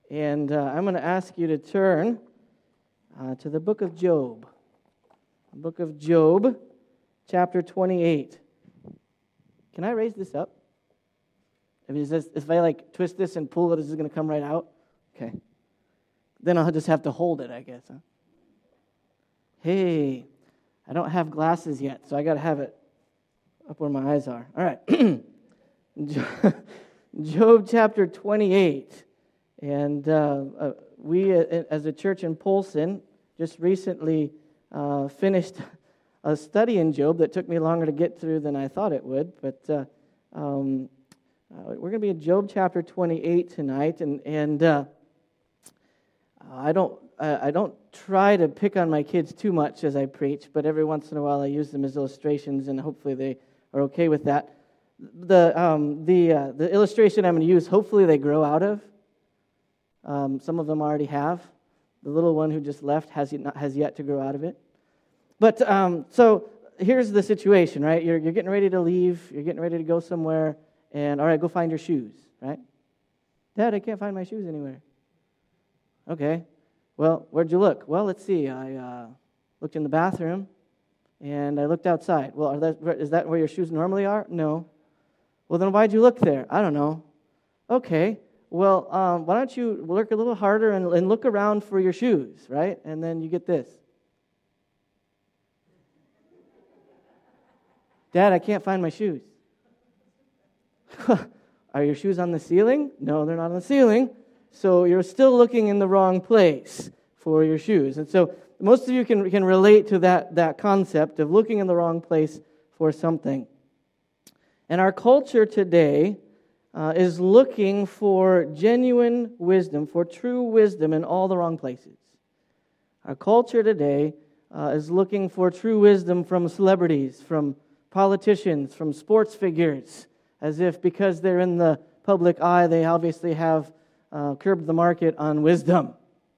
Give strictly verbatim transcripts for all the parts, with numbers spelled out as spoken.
And uh, I'm going to ask you to turn uh, to the book of Job. The book of Job, chapter twenty-eight. Can I raise this up? I mean, is this, if I like twist this and pull it, is it going to come right out? Okay. Then I'll just have to hold it, I guess. Huh? Hey, I don't have glasses yet, so I got to have it up where my eyes are. All right. Job chapter twenty-eight. And uh, uh, we, uh, as a church in Polson, just recently uh, finished a study in Job that took me longer to get through than I thought it would. But uh, um, uh, we're going to be in Job chapter twenty-eight tonight, and and uh, I don't I don't try to pick on my kids too much as I preach, but every once in a while I use them as illustrations, and hopefully they are okay with that. The um, the uh, the illustration I'm going to use, hopefully they grow out of. Um, some of them already have. The little one who just left has yet, not, has yet to grow out of it. But um, so here's the situation, right? You're you're getting ready to leave. You're getting ready to go somewhere, and all right, go find your shoes, right? Dad, I can't find my shoes anywhere. Okay. Well, where'd you look? Well, let's see. I uh, looked in the bathroom, and I looked outside. Well, are that, is that where your shoes normally are? No. Well, then why'd you look there? I don't know. Okay. Well, um, why don't you work a little harder and, and look around for your shoes, right? And then you get this. Dad, I can't find my shoes. Are your shoes on the ceiling? No, they're not on the ceiling. So you're still looking in the wrong place for your shoes. And so most of you can, can relate to that, that concept of looking in the wrong place for something. And our culture today Uh, is looking for genuine wisdom, for true wisdom in all the wrong places. Our culture today uh, is looking for true wisdom from celebrities, from politicians, from sports figures, as if because they're in the public eye, they obviously have uh, curbed the market on wisdom.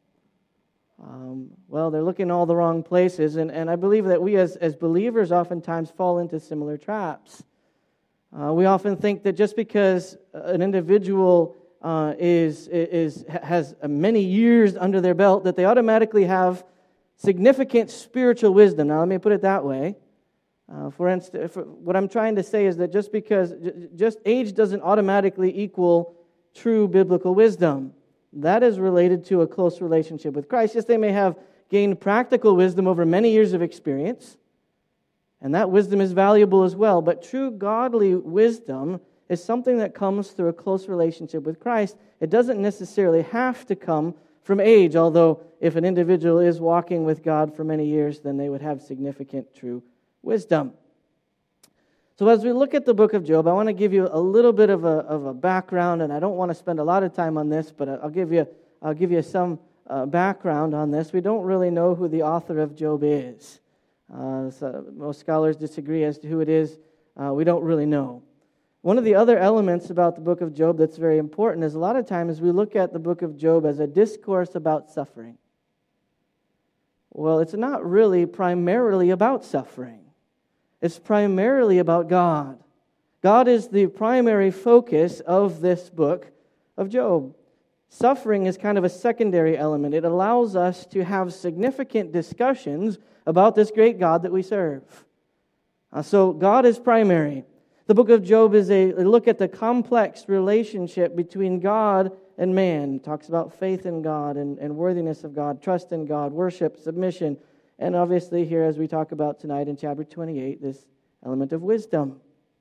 Um, well, they're looking in all the wrong places, and, and I believe that we as, as believers oftentimes fall into similar traps. Uh, we often think that just because an individual uh, is is has many years under their belt, that they automatically have significant spiritual wisdom. Now, let me put it that way. Uh, for instance, for, what I'm trying to say is that just because just age doesn't automatically equal true biblical wisdom. That is related to a close relationship with Christ. Yes, they may have gained practical wisdom over many years of experience. And that wisdom is valuable as well. But true godly wisdom is something that comes through a close relationship with Christ. It doesn't necessarily have to come from age, although if an individual is walking with God for many years, then they would have significant true wisdom. So as we look at the book of Job, I want to give you a little bit of a, of a background, and I don't want to spend a lot of time on this, but I'll give you, I'll give you some uh, background on this. We don't really know who the author of Job is. Uh, so most scholars disagree as to who it is. Uh, we don't really know. One of the other elements about the book of Job that's very important is a lot of times we look at the book of Job as a discourse about suffering. Well, it's not really primarily about suffering. It's primarily about God. God is the primary focus of this book of Job. Suffering is kind of a secondary element. It allows us to have significant discussions about this great God that we serve. Uh, so God is primary. The book of Job is a, a look at the complex relationship between God and man. It talks about faith in God and, and worthiness of God, trust in God, worship, submission, and obviously here as we talk about tonight in chapter twenty-eight, this element of wisdom.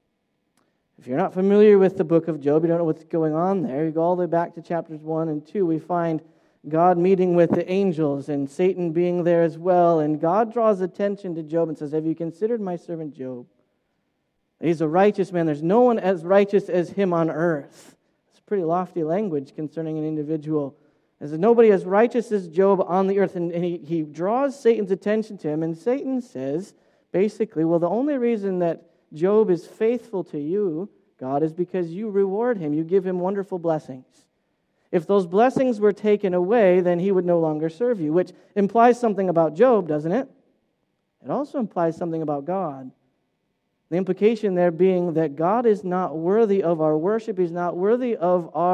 If you're not familiar with the book of Job, you don't know what's going on there, you go all the way back to chapters one and two, we find God meeting with the angels and Satan being there as well. And God draws attention to Job and says, have you considered my servant Job? He's a righteous man. There's no one as righteous as him on earth. It's pretty lofty language concerning an individual. There's nobody as righteous as Job on the earth. And, and he, he draws Satan's attention to him. And Satan says, basically, well, the only reason that Job is faithful to you, God, is because you reward him. You give him wonderful blessings. If those blessings were taken away, then he would no longer serve you, which implies something about Job, doesn't it? It also implies something about God. The implication there being that God is not worthy of our worship. He's not worthy of our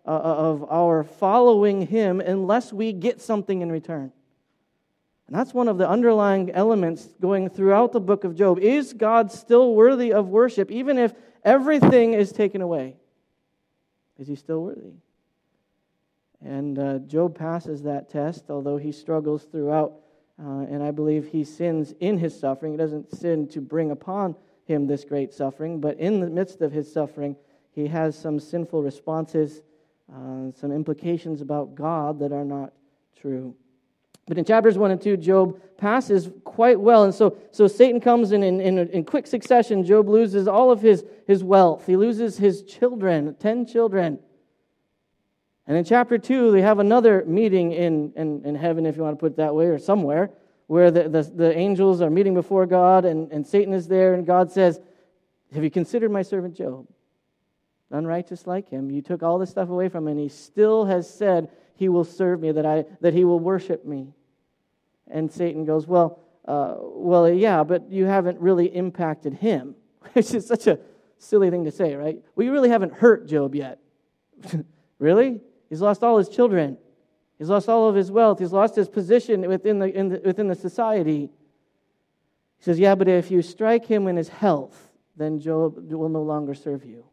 uh, of our following him unless we get something in return. And that's one of the underlying elements going throughout the book of Job. Is God still worthy of worship, even if everything is taken away? Is he still worthy? And uh, Job passes that test, although he struggles throughout. Uh, and I believe he sins in his suffering. He doesn't sin to bring upon him this great suffering, but in the midst of his suffering, he has some sinful responses, uh, some implications about God that are not true. But in chapters one and two, Job passes quite well. And so, so Satan comes in, in, in, in quick succession. Job loses all of his, his wealth. He loses his children, ten children. And in chapter two, they have another meeting in, in, in heaven, if you want to put it that way, or somewhere, where the, the, the angels are meeting before God, and, and Satan is there, and God says, have you considered my servant Job? Unrighteous like him. You took all this stuff away from him, and he still has said he will serve me, that I that he will worship me. And Satan goes, well, uh, well, yeah, but you haven't really impacted him. Which is such a silly thing to say, right? Well, you really haven't hurt Job yet. Really? He's lost all his children. He's lost all of his wealth. He's lost his position within the, in the within the society. He says, yeah, but if you strike him in his health, then Job will no longer serve you.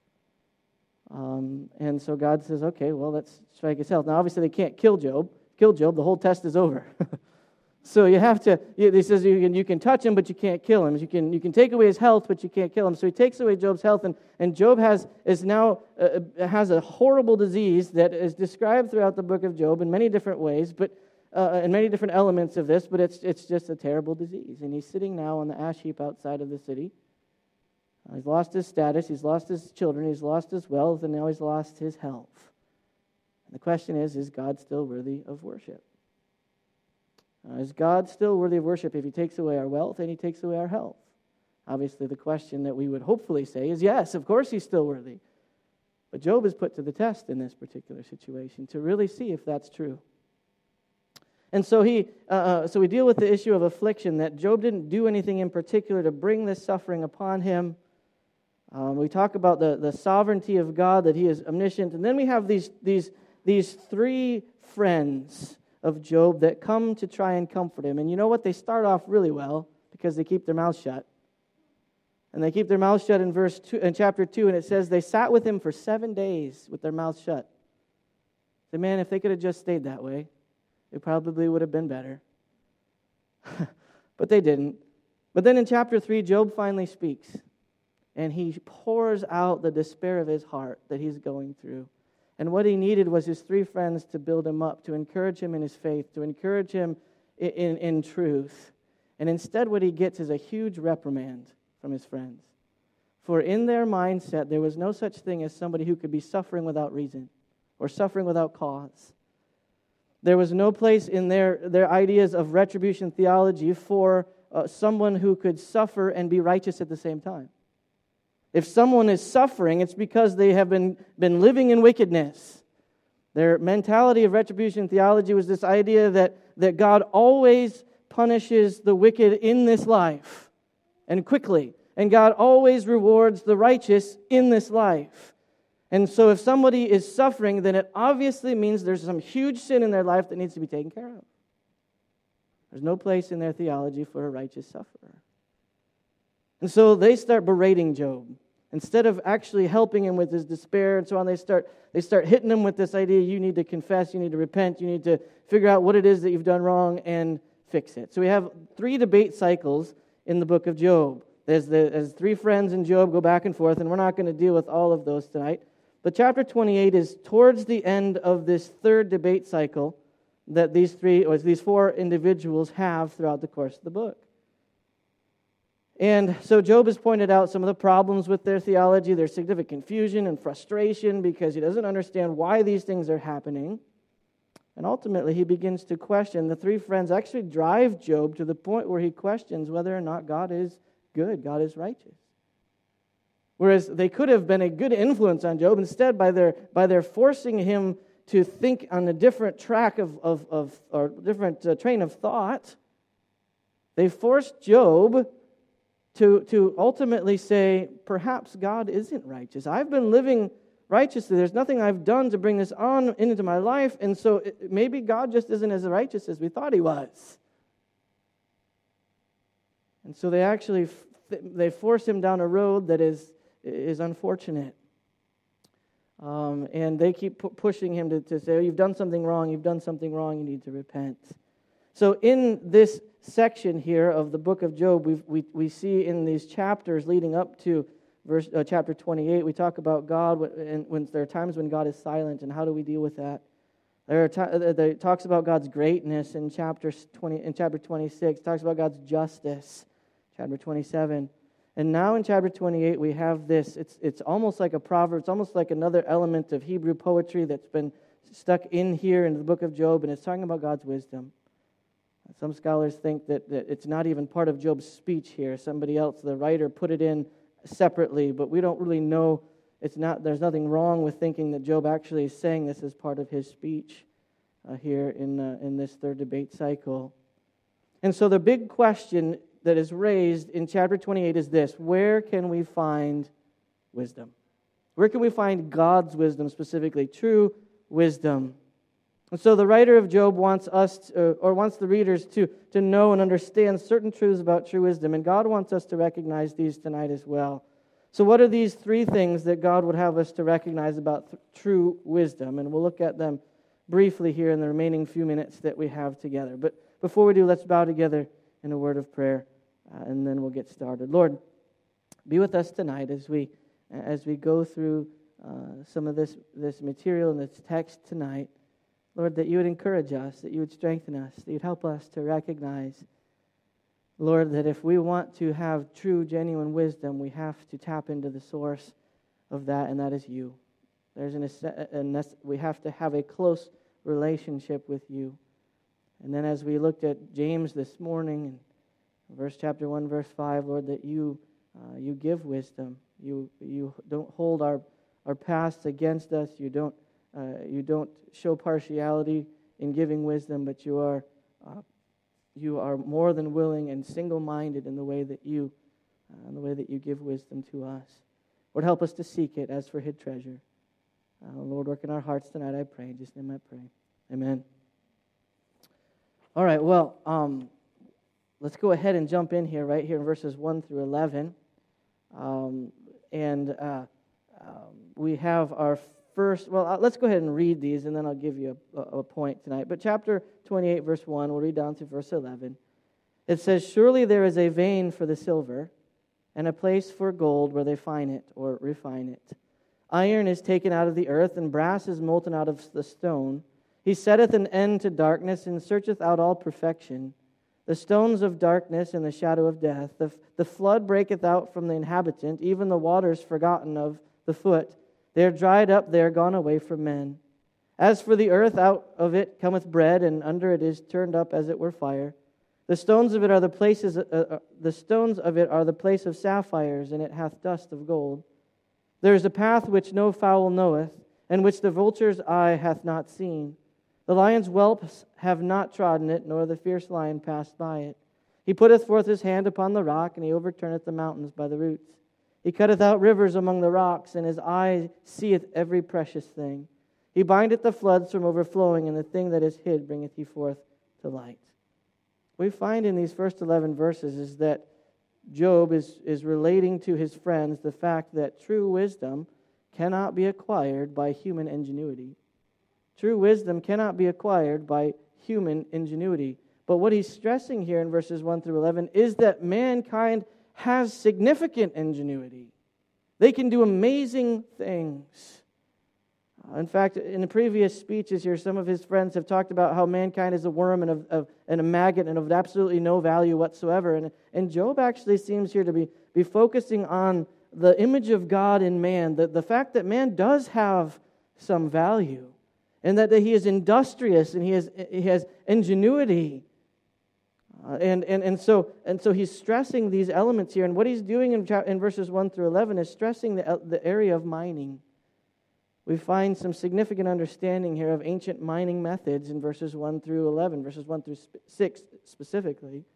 Um, and so God says, okay, well, let's strike his health. Now, obviously, they can't kill Job. Kill Job, the whole test is over. So you have to, he says you can, you can touch him, but you can't kill him. You can you can take away his health, but you can't kill him. So he takes away Job's health, and, and Job has is now uh, has a horrible disease that is described throughout the book of Job in many different ways, but uh, in many different elements of this, but it's it's just a terrible disease. And he's sitting now on the ash heap outside of the city. Uh, he's lost his status, he's lost his children, he's lost his wealth, and now he's lost his health. And the question is, is God still worthy of worship? Uh, is God still worthy of worship if he takes away our wealth and he takes away our health? Obviously, the question that we would hopefully say is yes, of course he's still worthy. But Job is put to the test in this particular situation to really see if that's true. And so he, uh, so we deal with the issue of affliction, that Job didn't do anything in particular to bring this suffering upon him. Um, we talk about the, the sovereignty of God, that he is omniscient. And then we have these, these, these three friends of Job that come to try and comfort him. And you know what? They start off really well because they keep their mouths shut. And they keep their mouths shut in verse two, in chapter two, and it says they sat with him for seven days with their mouths shut. So, man, if they could have just stayed that way, it probably would have been better. But they didn't. But then in chapter three, Job finally speaks. And he pours out the despair of his heart that he's going through. And what he needed was his three friends to build him up, to encourage him in his faith, to encourage him in, in, in truth. And instead what he gets is a huge reprimand from his friends. For in their mindset, there was no such thing as somebody who could be suffering without reason or suffering without cause. There was no place in their, their ideas of retribution theology for uh, someone who could suffer and be righteous at the same time. If someone is suffering, it's because they have been, been living in wickedness. Their mentality of retribution theology was this idea that, that God always punishes the wicked in this life and quickly. And God always rewards the righteous in this life. And so if somebody is suffering, then it obviously means there's some huge sin in their life that needs to be taken care of. There's no place in their theology for a righteous sufferer. And so they start berating Job. Instead of actually helping him with his despair and so on, they start they start hitting him with this idea, you need to confess, you need to repent, you need to figure out what it is that you've done wrong and fix it. So we have three debate cycles in the book of Job. There's the as three friends in Job go back and forth, and we're not going to deal with all of those tonight. But chapter twenty-eight is towards the end of this third debate cycle that these three or these four individuals have throughout the course of the book. And so Job has pointed out some of the problems with their theology. There's significant confusion and frustration because he doesn't understand why these things are happening. And ultimately, he begins to question. The three friends actually drive Job to the point where he questions whether or not God is good, God is righteous. Whereas they could have been a good influence on Job, instead by their by their forcing him to think on a different track of, of, of or different uh, train of thought, they forced Job to, to ultimately say, perhaps God isn't righteous. I've been living righteously. There's nothing I've done to bring this on into my life, and so it, maybe God just isn't as righteous as we thought He was. And so they actually they force him down a road that is is unfortunate. Um, and they keep pu- pushing him to, to say, oh, you've done something wrong, you've done something wrong, you need to repent. So in this section here of the book of Job, we've, we we see in these chapters leading up to verse uh, chapter twenty-eight, we talk about God, and when there are times when God is silent, and how do we deal with that? There are t- it talks about God's greatness in chapter twenty, in chapter twenty-six. It talks about God's justice, chapter twenty-seven. And now in chapter twenty-eight, we have this. It's it's almost like a proverb. It's almost like another element of Hebrew poetry that's been stuck in here in the book of Job, and it's talking about God's wisdom. Some scholars think that, that it's not even part of Job's speech here. Somebody else, the writer, put it in separately, but we don't really know. It's not. There's nothing wrong with thinking that Job actually is saying this as part of his speech uh, here in uh, in this third debate cycle. And so the big question that is raised in chapter twenty-eight is this: where can we find wisdom? Where can we find God's wisdom specifically, true wisdom? And so the writer of Job wants us, to, or wants the readers to, to know and understand certain truths about true wisdom, and God wants us to recognize these tonight as well. So what are these three things that God would have us to recognize about th- true wisdom? And we'll look at them briefly here in the remaining few minutes that we have together. But before we do, let's bow together in a word of prayer, uh, and then we'll get started. Lord, be with us tonight as we as we go through uh, some of this, this material and this text tonight. Lord, that you would encourage us, that you would strengthen us, that you'd help us to recognize, Lord, that if we want to have true, genuine wisdom, we have to tap into the source of that, and that is you. There's an, a, we have to have a close relationship with you. And then as we looked at James this morning, in verse chapter one, verse five, Lord, that you uh, you give wisdom. You you don't hold our, our past against us. You don't uh, you don't show partiality in giving wisdom, but you are uh, you are more than willing and single-minded in the way that you uh, in the way that you give wisdom to us. Lord, help us to seek it as for hid treasure. Uh, Lord, work in our hearts tonight, I pray. In Jesus' name I pray. Amen. All right, well, um, let's go ahead and jump in here, right here in verses one through eleven. Um, and uh, um, we have our first, well, uh, let's go ahead and read these, and then I'll give you a, a, a point tonight. But chapter twenty-eight, verse one, we'll read down to verse eleven. It says, "Surely there is a vein for the silver, and a place for gold where they fine it, or refine it. Iron is taken out of the earth, and brass is molten out of the stone. He setteth an end to darkness, and searcheth out all perfection. The stones of darkness and the shadow of death. The, the flood breaketh out from the inhabitant, even the waters forgotten of the foot. They are dried up, they are gone away from men. As for the earth, out of it cometh bread, and under it is turned up as it were fire. The stones of it are the places. Uh, uh, the stones of it are the place of sapphires, and it hath dust of gold. There is a path which no fowl knoweth, and which the vulture's eye hath not seen. The lion's whelps have not trodden it, nor the fierce lion passed by it. He putteth forth his hand upon the rock, and he overturneth the mountains by the roots. He cutteth out rivers among the rocks, and his eye seeth every precious thing. He bindeth the floods from overflowing, and the thing that is hid bringeth he forth to light." What we find in these first eleven verses is that Job is, is relating to his friends the fact that true wisdom cannot be acquired by human ingenuity. True wisdom cannot be acquired by human ingenuity. But what he's stressing here in verses one through eleven is that mankind has significant ingenuity. They can do amazing things. In fact, in the previous speeches here, some of his friends have talked about how mankind is a worm and, of, of, and a maggot and of absolutely no value whatsoever. And, and Job actually seems here to be, be focusing on the image of God in man, the, the fact that man does have some value, and that, that he is industrious and he has, he has ingenuity. Uh, and, and, and, so, and so he's stressing these elements here. And what he's doing in, in verses one through eleven is stressing the, the area of mining. We find some significant understanding here of ancient mining methods in verses one through eleven, verses one through six specifically. And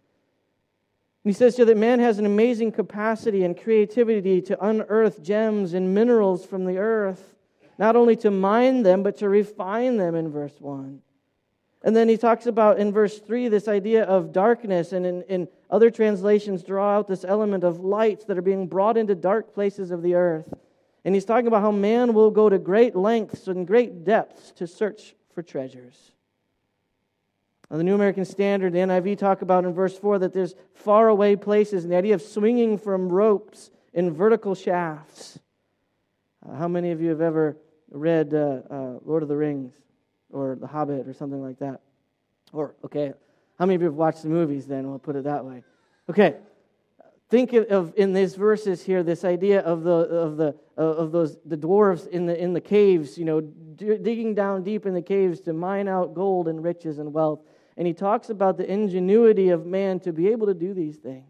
he says here that man has an amazing capacity and creativity to unearth gems and minerals from the earth. not only to mine them, but to refine them in verse one. And then he talks about in verse three this idea of darkness, and in, in other translations draw out this element of lights that are being brought into dark places of the earth. And he's talking about how man will go to great lengths and great depths to search for treasures. Now, the New American Standard, the N I V, talk about in verse four that there's faraway places, and the idea of swinging from ropes in vertical shafts. Uh, how many of you have ever read uh, uh, Lord of the Rings or The Hobbit or something like that? Or, okay, how many of you have watched the movies then? We'll put it that way. Okay, think of, of in these verses here this idea of the of the of those the dwarves in the in the caves, you know, d- digging down deep in the caves to mine out gold and riches and wealth. And he talks about the ingenuity of man to be able to do these things.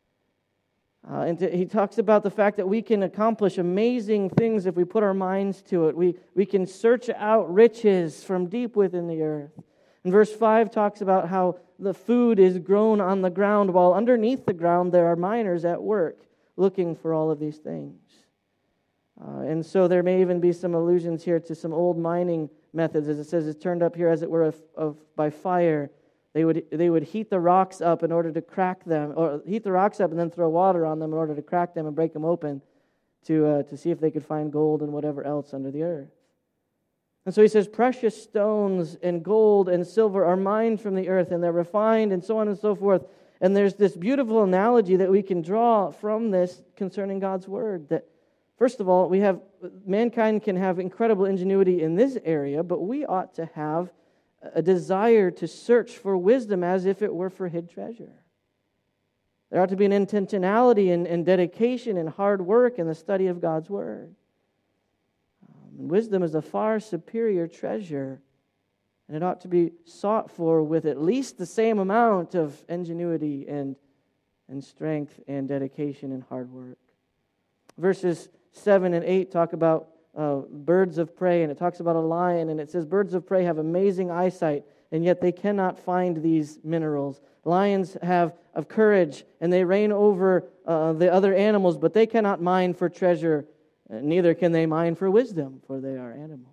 Uh, and to, he talks about the fact that we can accomplish amazing things if we put our minds to it. We we can search out riches from deep within the earth. And verse five talks about how the food is grown on the ground, while underneath the ground there are miners at work looking for all of these things. Uh, and so there may even be some allusions here to some old mining methods, as it says it's turned up here as it were of, of by fire. They would they would heat the rocks up in order to crack them, or heat the rocks up and then throw water on them in order to crack them and break them open to uh, to see if they could find gold and whatever else under the earth. And so he says, precious stones and gold and silver are mined from the earth, and they're refined and so on and so forth. And there's this beautiful analogy that we can draw from this concerning God's word, that first of all, we have mankind can have incredible ingenuity in this area, but we ought to have a desire to search for wisdom as if it were for hid treasure. There ought to be an intentionality and, and dedication and hard work in the study of God's word. Um, wisdom is a far superior treasure, and it ought to be sought for with at least the same amount of ingenuity and, and strength and dedication and hard work. Verses seven and eight talk about uh, birds of prey, and it talks about a lion, and it says birds of prey have amazing eyesight, and yet they cannot find these minerals. Lions have of courage, and they reign over uh, the other animals, but they cannot mine for treasure, and neither can they mine for wisdom, for they are animals.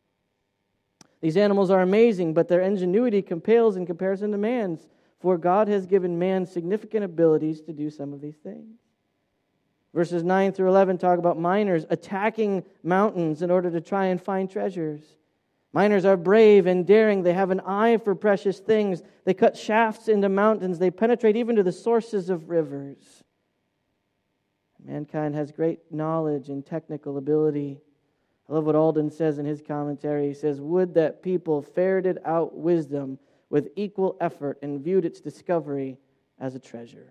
These animals are amazing, but their ingenuity compels in comparison to man's, for God has given man significant abilities to do some of these things. Verses nine through eleven talk about miners attacking mountains in order to try and find treasures. Miners are brave and daring. They have an eye for precious things. They cut shafts into mountains. They penetrate even to the sources of rivers. Mankind has great knowledge and technical ability. I love what Alden says in his commentary. He says, would that people ferreted out wisdom with equal effort and viewed its discovery as a treasure.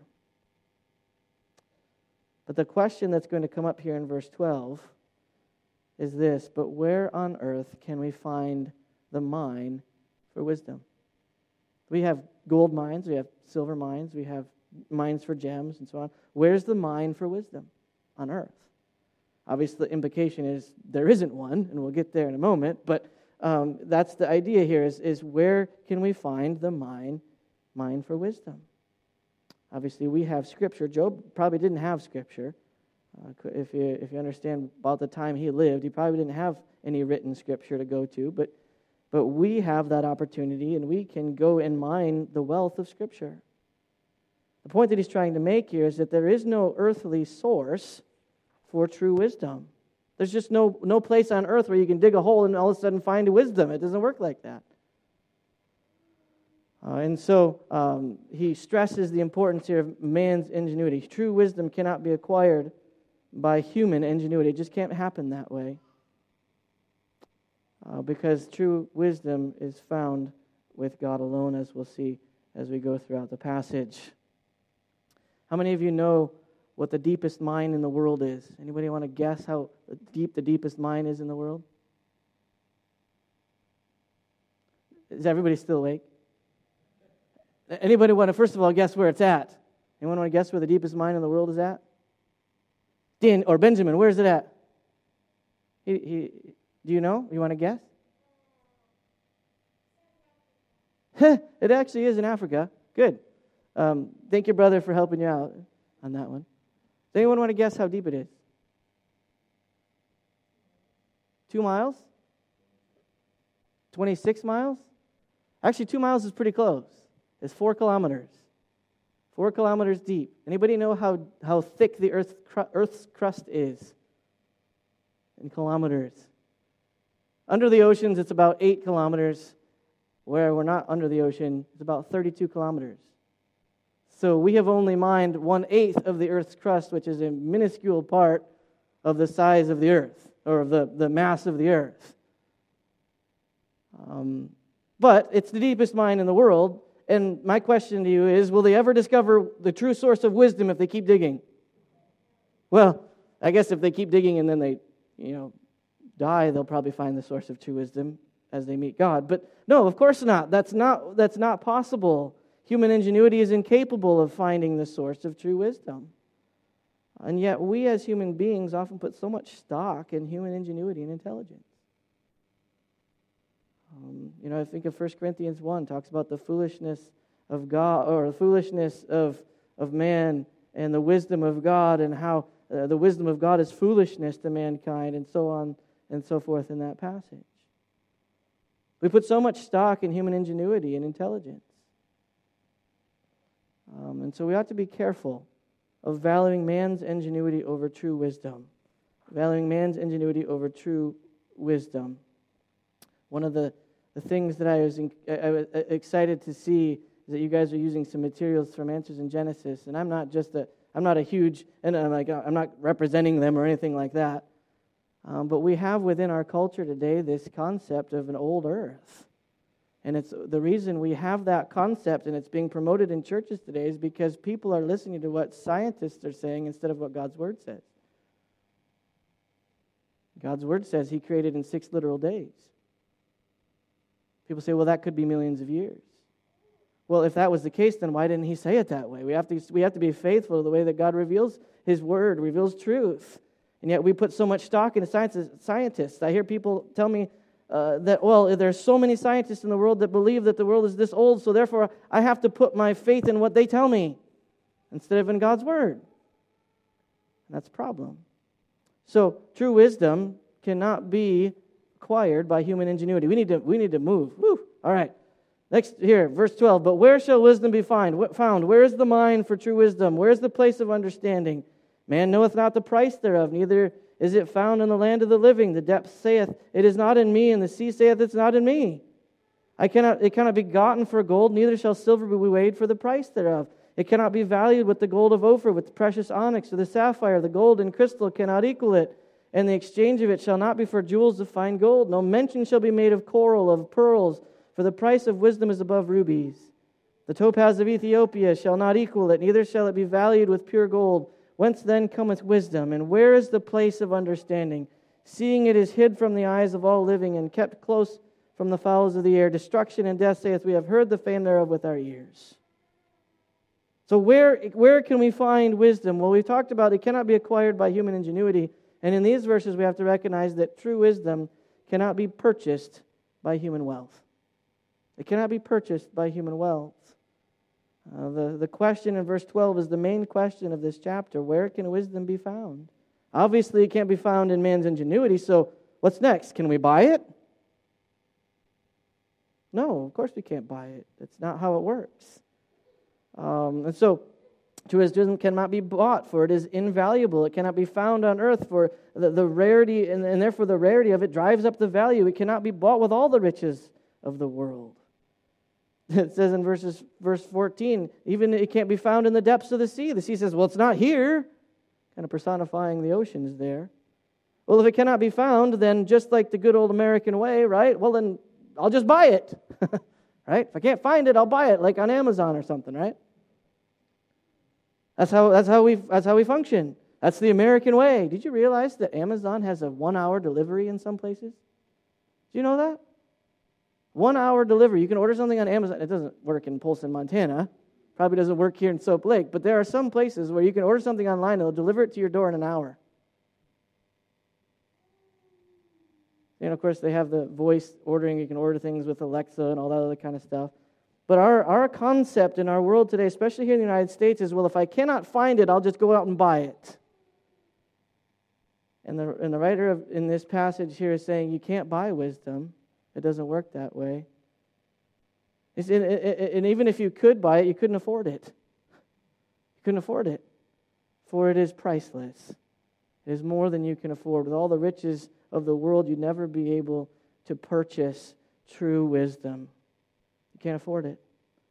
But the question that's going to come up here in verse twelve is this: but where on earth can we find the mine for wisdom? We have gold mines, we have silver mines, we have mines for gems and so on. Where's the mine for wisdom on earth? Obviously, the implication is there isn't one, and we'll get there in a moment, but um, that's the idea here, is, is where can we find the mine, mine for wisdom? Obviously, we have Scripture. Job probably didn't have Scripture. Uh, if you if you understand about the time he lived, he probably didn't have any written Scripture to go to, but but we have that opportunity, and we can go and mine the wealth of Scripture. The point that he's trying to make here is that there is no earthly source for true wisdom. There's just no, no place on earth where you can dig a hole and all of a sudden find wisdom. It doesn't work like that. Uh, and so um, he stresses the importance here of man's ingenuity. True wisdom cannot be acquired by human ingenuity. It just can't happen that way. Uh, because true wisdom is found with God alone, as we'll see as we go throughout the passage. How many of you know what the deepest mine in the world is? Anybody want to guess how deep the deepest mine is in the world? Is everybody still awake? Anybody want to, first of all, guess where it's at? Anyone want to guess where the deepest mine in the world is at? Dan or Benjamin, where is it at? He, he, do you know? You want to guess? It actually is in Africa. Good. Um, thank you, brother, for helping you out on that one. Does anyone want to guess how deep it is? Two miles? twenty-six miles? Actually, two miles is pretty close. It's four kilometers. Four kilometers deep. Anybody know how, how thick the Earth's, cru- Earth's crust is in kilometers? Under the oceans, it's about eight kilometers. Where we're not under the ocean, it's about thirty-two kilometers. So we have only mined one-eighth of the Earth's crust, which is a minuscule part of the size of the Earth, or of the, the mass of the Earth. Um, but it's the deepest mine in the world, and my question to you is, will they ever discover the true source of wisdom if they keep digging? Well, I guess if they keep digging and then they, you know, die, they'll probably find the source of true wisdom as they meet God. But no, of course not. That's not that's not possible. Human ingenuity is incapable of finding the source of true wisdom. And yet we as human beings often put so much stock in human ingenuity and intelligence. Um, you know, I think of First Corinthians one, talks about the foolishness of God, or the foolishness of, of man and the wisdom of God, and how uh, the wisdom of God is foolishness to mankind, and so on and so forth in that passage. We put so much stock in human ingenuity and intelligence. Um, and so we ought to be careful of valuing man's ingenuity over true wisdom. Valuing man's ingenuity over true wisdom. One of the, the things that I was, in, I was excited to see is that you guys are using some materials from Answers in Genesis. And I'm not just a, I'm not a huge, and I'm, like, I'm not representing them or anything like that. Um, but we have within our culture today this concept of an old earth. And it's the reason we have that concept and it's being promoted in churches today is because people are listening to what scientists are saying instead of what God's Word says. God's Word says He created in six literal days. People say, well, that could be millions of years. Well, if that was the case, then why didn't He say it that way? We have to, we have to be faithful to the way that God reveals His Word, reveals truth. And yet we put so much stock in scientists. I hear people tell me uh, that, well, there's so many scientists in the world that believe that the world is this old, so therefore I have to put my faith in what they tell me instead of in God's Word. And that's a problem. So true wisdom cannot be acquired by human ingenuity. We need to, we need to move. Woo. All right. Next here, verse twelve. But where shall wisdom be find, found? Where is the mind for true wisdom? Where is the place of understanding? Man knoweth not the price thereof, neither is it found in the land of the living. The depth saith, it is not in me, and the sea saith, it's not in me. I cannot, it cannot be gotten for gold, neither shall silver be weighed for the price thereof. It cannot be valued with the gold of Ophir, with the precious onyx, or the sapphire. The gold and crystal cannot equal it, and the exchange of it shall not be for jewels of fine gold. No mention shall be made of coral, of pearls, for the price of wisdom is above rubies. The topaz of Ethiopia shall not equal it, neither shall it be valued with pure gold. Whence then cometh wisdom, and where is the place of understanding? Seeing it is hid from the eyes of all living, and kept close from the fowls of the air. Destruction and death saith, we have heard the fame thereof with our ears. So where, where can we find wisdom? Well, we've talked about it cannot be acquired by human ingenuity. And in these verses, we have to recognize that true wisdom cannot be purchased by human wealth. It cannot be purchased by human wealth. Uh, the, the question in verse twelve is the main question of this chapter. Where can wisdom be found? Obviously, it can't be found in man's ingenuity, so what's next? Can we buy it? No, of course we can't buy it. That's not how it works. Um, and so, true wisdom cannot be bought, for it is invaluable. It cannot be found on earth, for the, the rarity, and, and therefore the rarity of it drives up the value. It cannot be bought with all the riches of the world. It says in verses, verse fourteen, even it can't be found in the depths of the sea. The sea says, well, it's not here. Kind of personifying the oceans there. Well, if it cannot be found, then just like the good old American way, right? Well, then I'll just buy it. Right? If I can't find it, I'll buy it, like on Amazon or something, right? That's how, that's how we, that's how we function. That's the American way. Did you realize that Amazon has a one-hour delivery in some places? Do you know that? One-hour delivery. You can order something on Amazon. It doesn't work in Polson, Montana. Probably doesn't work here in Soap Lake. But there are some places where you can order something online and they'll deliver it to your door in an hour. And, of course, they have the voice ordering. You can order things with Alexa and all that other kind of stuff. But our, our concept in our world today, especially here in the United States, is, well, if I cannot find it, I'll just go out and buy it. And the, and the writer of, in this passage here is saying you can't buy wisdom. It doesn't work that way. It's, and, and even if you could buy it, you couldn't afford it. You couldn't afford it. For it is priceless. It is more than you can afford. With all the riches of the world, you'd never be able to purchase true wisdom. You can't afford it.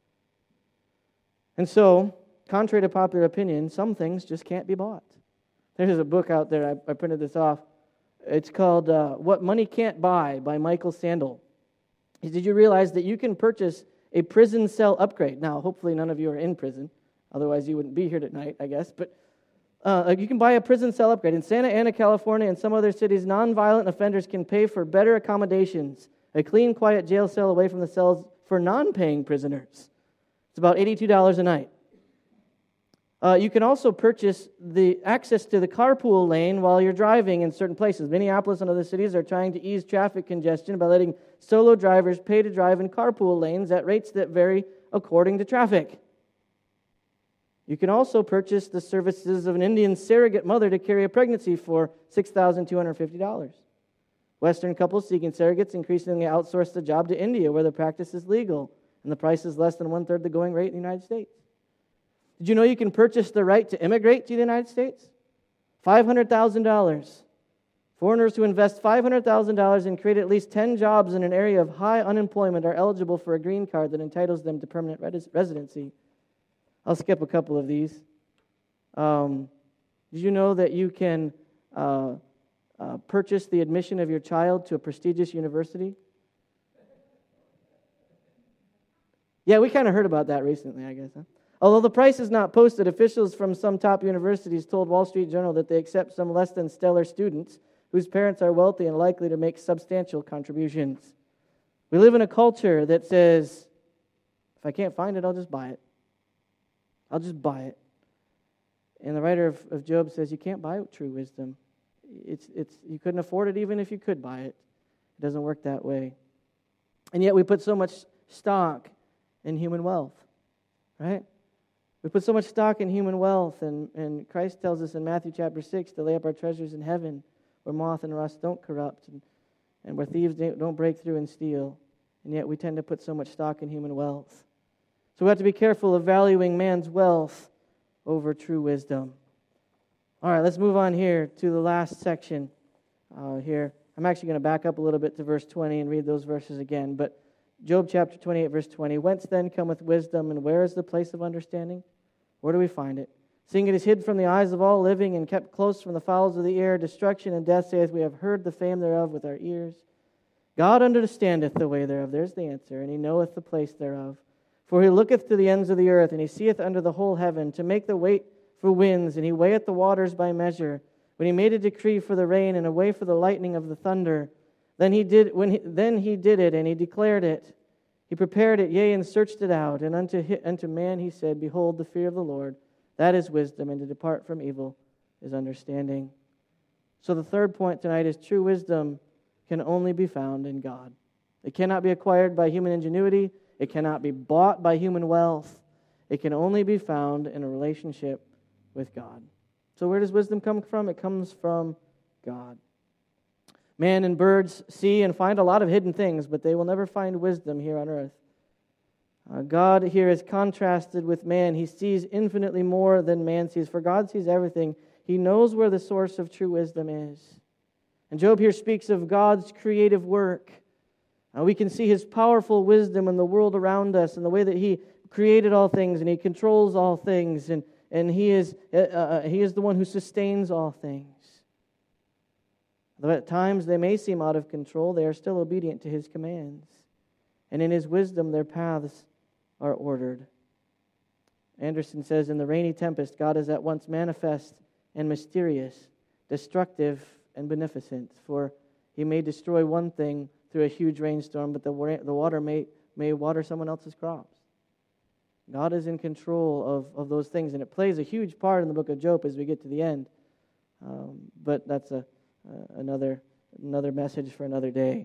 And so, contrary to popular opinion, some things just can't be bought. There's a book out there, I, I printed this off. It's called uh, What Money Can't Buy by Michael Sandel. Did you realize that you can purchase a prison cell upgrade? Now, hopefully none of you are in prison. Otherwise, you wouldn't be here tonight, I guess. But uh, you can buy a prison cell upgrade. In Santa Ana, California, and some other cities, nonviolent offenders can pay for better accommodations, a clean, quiet jail cell away from the cells for non-paying prisoners. It's about eighty-two dollars a night. Uh, you can also purchase the access to the carpool lane while you're driving in certain places. Minneapolis and other cities are trying to ease traffic congestion by letting solo drivers pay to drive in carpool lanes at rates that vary according to traffic. You can also purchase the services of an Indian surrogate mother to carry a pregnancy for six thousand two hundred fifty dollars. Western couples seeking surrogates increasingly outsource the job to India, where the practice is legal, and the price is less than one-third the going rate in the United States. Did you know you can purchase the right to immigrate to the United States? five hundred thousand dollars. Foreigners who invest five hundred thousand dollars and create at least ten jobs in an area of high unemployment are eligible for a green card that entitles them to permanent res- residency. I'll skip a couple of these. Um, did you know that you can uh, uh, purchase the admission of your child to a prestigious university? Yeah, we kind of heard about that recently, I guess, huh? Although the price is not posted, officials from some top universities told Wall Street Journal that they accept some less than stellar students whose parents are wealthy and likely to make substantial contributions. We live in a culture that says, if I can't find it, I'll just buy it. I'll just buy it. And the writer of, of Job says you can't buy true wisdom. It's it's you couldn't afford it even if you could buy it. It doesn't work that way. And yet we put so much stock in human wealth, right? We put so much stock in human wealth, and, and Christ tells us in Matthew chapter six to lay up our treasures in heaven where moth and rust don't corrupt and, and where thieves don't break through and steal. And yet we tend to put so much stock in human wealth. So we have to be careful of valuing man's wealth over true wisdom. All right, let's move on here to the last section uh, here. I'm actually going to back up a little bit to verse twenty and read those verses again. But Job chapter twenty-eight, verse twenty, whence then cometh wisdom, and where is the place of understanding? Where do we find it? Seeing it is hid from the eyes of all living, and kept close from the fowls of the air, destruction and death saith, we have heard the fame thereof with our ears. God understandeth the way thereof, there's the answer, and he knoweth the place thereof. For he looketh to the ends of the earth, and he seeth under the whole heaven, to make the weight for winds, and he weigheth the waters by measure. When he made a decree for the rain, and a way for the lightning of the thunder, then he did when he, then he did it, and he declared it. He prepared it, yea, and searched it out. And unto, hi, unto man he said, behold, the fear of the Lord, that is wisdom, and to depart from evil is understanding. So the third point tonight is true wisdom can only be found in God. It cannot be acquired by human ingenuity. It cannot be bought by human wealth. It can only be found in a relationship with God. So where does wisdom come from? It comes from God. Man and birds see and find a lot of hidden things, but they will never find wisdom here on earth. Uh, God here is contrasted with man. He sees infinitely more than man sees. For God sees everything. He knows where the source of true wisdom is. And Job here speaks of God's creative work. Uh, we can see his powerful wisdom in the world around us and the way that he created all things and he controls all things and, and he is uh, uh, he is the one who sustains all things. Though at times they may seem out of control, they are still obedient to his commands. And in his wisdom, their paths are ordered. Anderson says, in the rainy tempest, God is at once manifest and mysterious, destructive and beneficent. For he may destroy one thing through a huge rainstorm, but the the water may, may water someone else's crops. God is in control of, of those things, and it plays a huge part in the book of Job as we get to the end. Um, but that's a Uh, another another message for another day.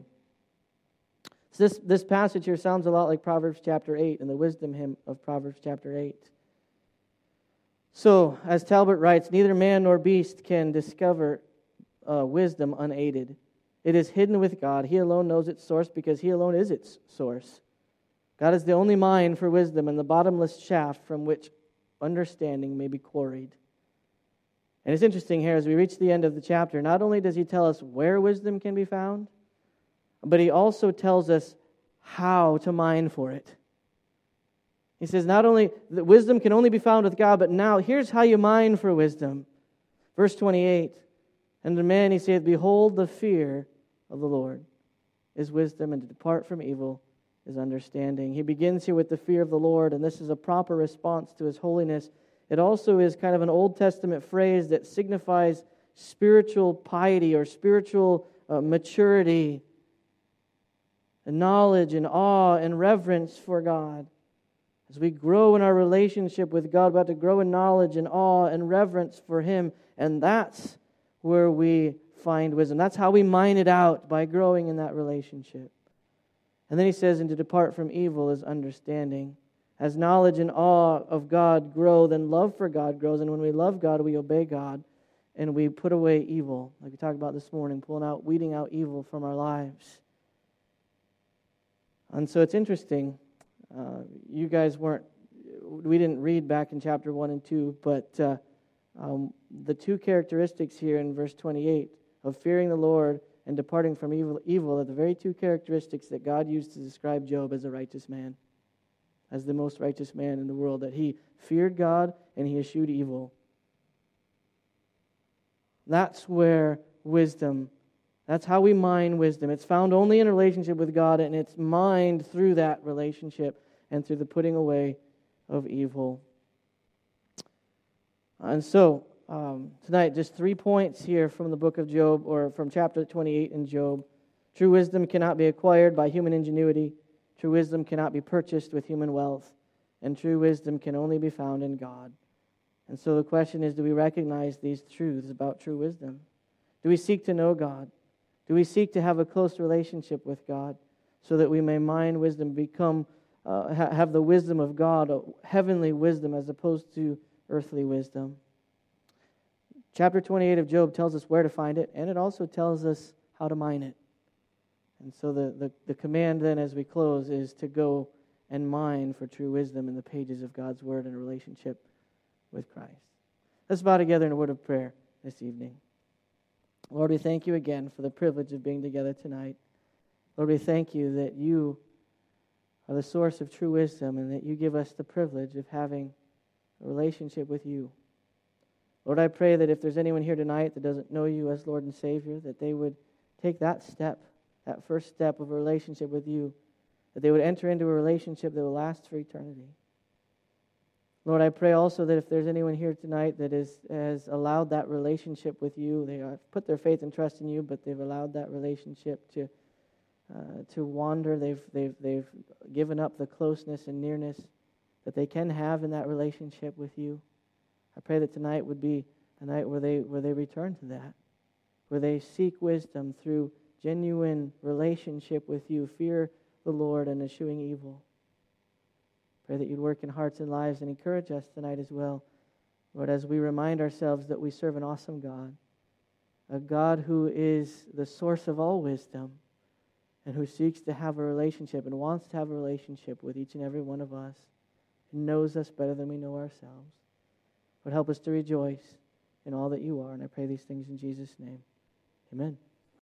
So this, this passage here sounds a lot like Proverbs chapter eight and the wisdom hymn of Proverbs chapter eight. So, as Talbot writes, neither man nor beast can discover uh, wisdom unaided. It is hidden with God. He alone knows its source because He alone is its source. God is the only mine for wisdom and the bottomless shaft from which understanding may be quarried. And it's interesting here, as we reach the end of the chapter, not only does He tell us where wisdom can be found, but He also tells us how to mine for it. He says not only that wisdom can only be found with God, but now here's how you mine for wisdom. Verse twenty-eight, and to man He saith, behold, the fear of the Lord is wisdom, and to depart from evil is understanding. He begins here with the fear of the Lord, and this is a proper response to His holiness. It also is kind of an Old Testament phrase that signifies spiritual piety or spiritual uh, maturity, and knowledge and awe and reverence for God. As we grow in our relationship with God, we have to grow in knowledge and awe and reverence for Him, and that's where we find wisdom. That's how we mine it out, by growing in that relationship. And then he says, and to depart from evil is understanding. As knowledge and awe of God grow, then love for God grows. And when we love God, we obey God. And we put away evil. Like we talked about this morning, pulling out, weeding out evil from our lives. And so it's interesting. Uh, you guys weren't, we didn't read back in chapter one and two, but uh, um, the two characteristics here in verse twenty-eight of fearing the Lord and departing from evil, evil are the very two characteristics that God used to describe Job as a righteous man, as the most righteous man in the world, that he feared God and he eschewed evil. That's where wisdom, that's how we mine wisdom. It's found only in a relationship with God, and it's mined through that relationship and through the putting away of evil. And so, Um, tonight, just three points here from the book of Job, or from chapter twenty-eight in Job. True wisdom cannot be acquired by human ingenuity. True wisdom cannot be purchased with human wealth. And true wisdom can only be found in God. And so the question is, do we recognize these truths about true wisdom? Do we seek to know God? Do we seek to have a close relationship with God so that we may mine wisdom, become, uh, ha- have the wisdom of God, heavenly wisdom as opposed to earthly wisdom? Chapter twenty-eight of Job tells us where to find it, and it also tells us how to mine it. And so the, the, the command then as we close is to go and mine for true wisdom in the pages of God's Word in a relationship with Christ. Let's bow together in a word of prayer this evening. Lord, we thank you again for the privilege of being together tonight. Lord, we thank you that you are the source of true wisdom and that you give us the privilege of having a relationship with you. Lord, I pray that if there's anyone here tonight that doesn't know you as Lord and Savior, that they would take that step, that first step of a relationship with you, that they would enter into a relationship that will last for eternity. Lord, I pray also that if there's anyone here tonight that is, has allowed that relationship with you, they have put their faith and trust in you, but they've allowed that relationship to uh, to wander, they've, they've, they've given up the closeness and nearness that they can have in that relationship with you. I pray that tonight would be a night where they where they return to that, where they seek wisdom through genuine relationship with you, fear the Lord and eschewing evil. Pray that you'd work in hearts and lives and encourage us tonight as well, Lord, as we remind ourselves that we serve an awesome God, a God who is the source of all wisdom and who seeks to have a relationship and wants to have a relationship with each and every one of us and knows us better than we know ourselves. Would help us to rejoice in all that you are. And I pray these things in Jesus' name. Amen.